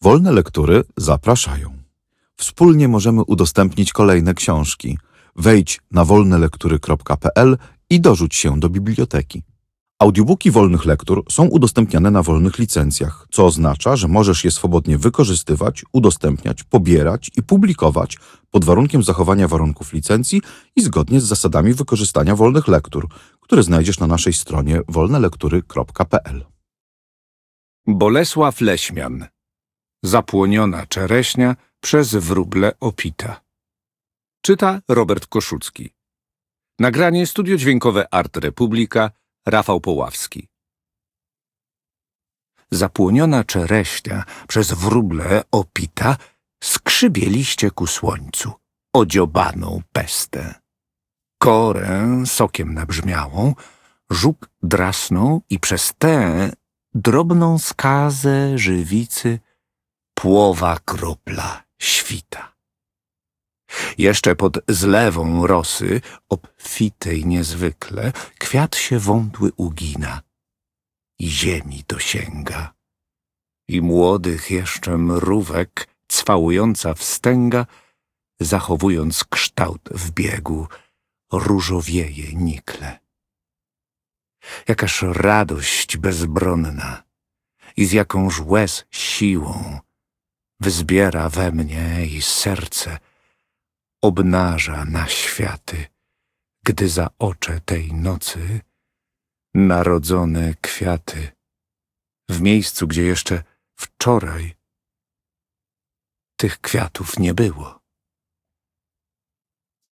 Wolne lektury zapraszają. Wspólnie możemy udostępnić kolejne książki. Wejdź na wolnelektury.pl i dorzuć się do biblioteki. Audiobooki wolnych lektur są udostępniane na wolnych licencjach, co oznacza, że możesz je swobodnie wykorzystywać, udostępniać, pobierać i publikować pod warunkiem zachowania warunków licencji i zgodnie z zasadami wykorzystania wolnych lektur, które znajdziesz na naszej stronie wolnelektury.pl. Bolesław Leśmian. Zapłoniona czereśnia przez wróble opita. Czyta Robert Koszucki. Nagranie studio dźwiękowe Art Republika, Rafał Poławski. Zapłoniona czereśnia przez wróble opita skrzybieliście ku słońcu, odziobaną pestę. Korę sokiem nabrzmiałą, żuk drasnął i przez tę drobną skazę żywicy płowa kropla świta. Jeszcze pod zlewą rosy, obfitej niezwykle, kwiat się wątły ugina i ziemi dosięga. I młodych jeszcze mrówek cwałująca wstęga, zachowując kształt w biegu, różowieje nikle. Jakaż radość bezbronna i z jakąż łez siłą wzbiera we mnie i serce obnaża na światy, gdy za ocze tej nocy narodzone kwiaty w miejscu, gdzie jeszcze wczoraj tych kwiatów nie było.